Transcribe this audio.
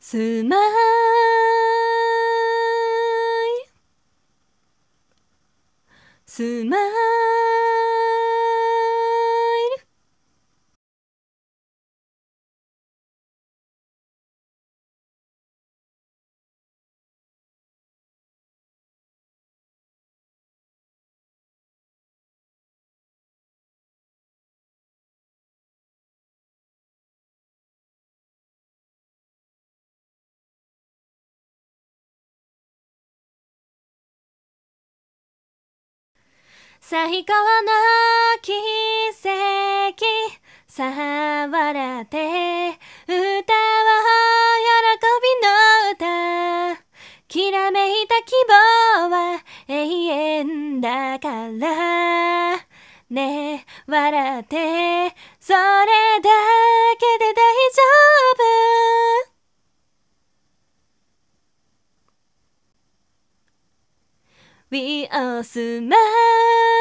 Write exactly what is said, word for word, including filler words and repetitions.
スマイスマイル。最高の奇跡さあ笑って歌おう喜びの歌きらめいた希望は永遠だからねえ笑ってそれだけで大丈夫。 We are smile